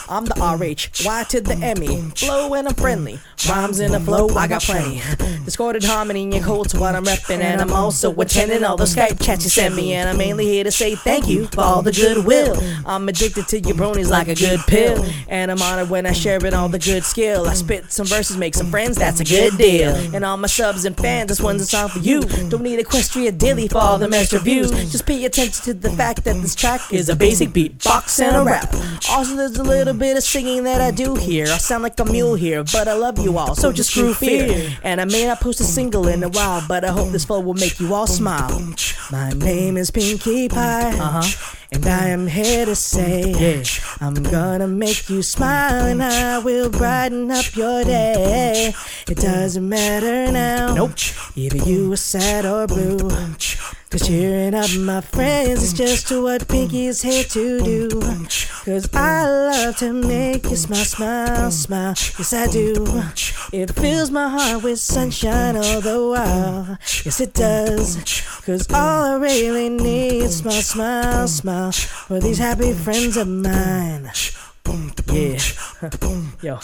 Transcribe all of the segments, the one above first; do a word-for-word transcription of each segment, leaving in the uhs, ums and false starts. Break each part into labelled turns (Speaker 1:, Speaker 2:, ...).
Speaker 1: I'm the R H, Y to the M E. Flow and I'm friendly. Rhymes in the flow, I got plenty. Discorded harmony and cold to what I'm reppin'. And I'm also attending all the Skype chats you send me. And I'm mainly here to say thank you for all the goodwill. I'm addicted to your bronies like a good pill. And I'm honored when I share it all the good skill. I spit some verses, make some friends, that's a good deal. And all my subs and fans, this one's a song for you. Don't need Equestria Dilly for all the extra views. Just pay attention to the fact that this track is a basic beatbox and a rap. Also there's a little bit of singing that I do here. I sound like a mule here, but I love you all, so just screw fear. And I may not post a single in a while, but I hope this flow will make you all smile. My name is Pinkie Pie, uh-huh. And I am here to say, yeah, I'm gonna make you smile and I will brighten up your day. It doesn't matter now, nope, if you are sad or blue, cause cheering up my friends is just what Pinkie's here to do. Cause I love to make you smile, smile, smile, yes I do. It fills my heart with sunshine all the while, yes it does. Cause all I really need is smile, smile, smile for these happy friends of mine. Yeah, yo,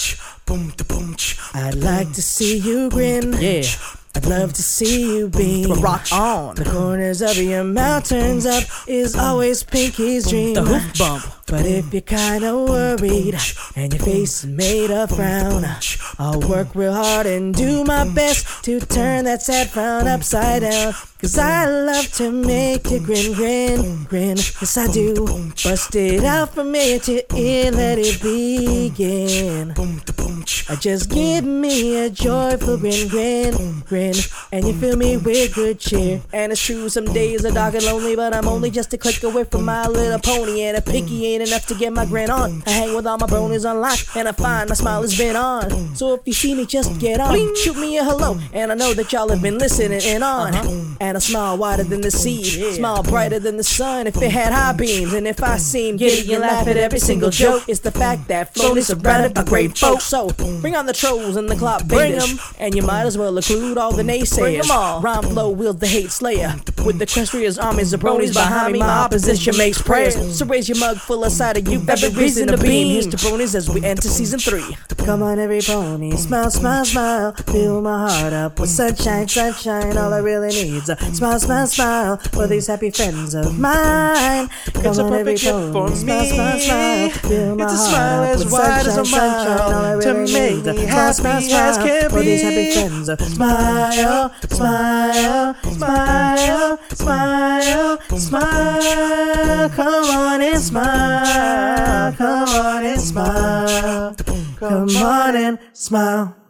Speaker 1: I'd like to see you grin. Yeah, I'd love to see you beam. But rock on. The corners of your mouth turns up is always Pinkie's dream. The hoof bump. But if you're kinda worried and your face is made of frown, I'll work real hard and do my best to turn that sad frown upside down. Cause I love to make you grin, grin, grin, yes I do. Bust it out from ear to ear, let it begin. Just give me a joyful grin, grin, grin, and you fill me with good cheer. And it's true, some days are dark and lonely, but I'm only just a click away from My Little Pony. And a Pinkie ain't enough to get my grin on. I hang with all my bronies online, and I find my smile has been on. So if you see me, just get on, shoot me a hello, and I know that y'all have been listening in on. Uh-huh. And I smile wider than the sea, yeah. Smile brighter than the sun if it had high beams. And if I seem giddy and laugh at every single joke, it's the fact that Flow is surrounded by great folks. So bring on the trolls and the clock baiters, and you might as well include all the naysayers. Bring them all. Rhyme Flow wields the hate slayer, with the Equestria's armies of bronies behind me. My opposition makes prayers, so raise your mug full of cider. You've every reason to beam. Here's to bronies as we enter season three. Come on every pony, smile, smile, smile. Fill my heart up with sunshine, sunshine. All I really need's a smile, smile, smile for these happy friends of mine. Come
Speaker 2: it's
Speaker 1: on
Speaker 2: a
Speaker 1: every
Speaker 2: perfect gift for
Speaker 1: pony, smile,
Speaker 2: me.
Speaker 1: smile, smile. Fill my
Speaker 2: It's a
Speaker 1: heart
Speaker 2: smile
Speaker 1: up
Speaker 2: as
Speaker 1: with
Speaker 2: wide as a
Speaker 1: sunshine,
Speaker 2: mile
Speaker 1: sunshine. All I
Speaker 2: to
Speaker 1: really
Speaker 2: make
Speaker 1: need's a
Speaker 2: me
Speaker 1: smile, smile,
Speaker 2: happy as
Speaker 1: smile
Speaker 2: can
Speaker 1: for these
Speaker 2: be.
Speaker 1: happy friends of smile, smile, smile, smile, smile. Come on and smile, come on and smile, come on and smile.